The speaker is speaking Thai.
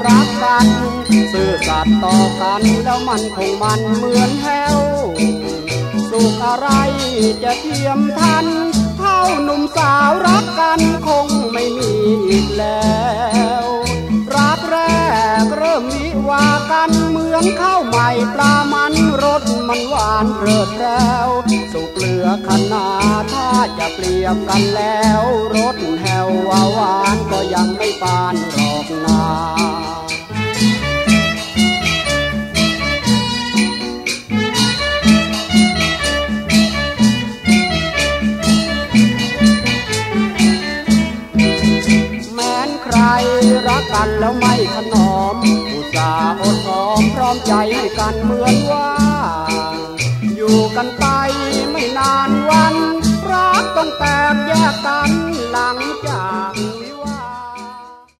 รักกันซื่อสัตย์ต่อกันแล้วมันคงมันเหมือนแห้วสุขอะไรจะเทียมทันเท่าหนุ่มสาวรักกันคงไม่มีอีกแล้วรักแรกเริ่มวิวากันเหมือนข้าวใหม่ปลามันรสมันหวานเริดแล้วสุกเหลือขนาดถ้าจะเปรียบกันแล้วรสแห้วหวานก็ยังไม่ปานหรอกนารักกันแล้วไม่ถนอมอุตส่าห์อดหอมพร้อมใจให้กันเหมือนว่าอยู่กันไปไม่นานวันรักต้องแตกแยกกันหลังจาก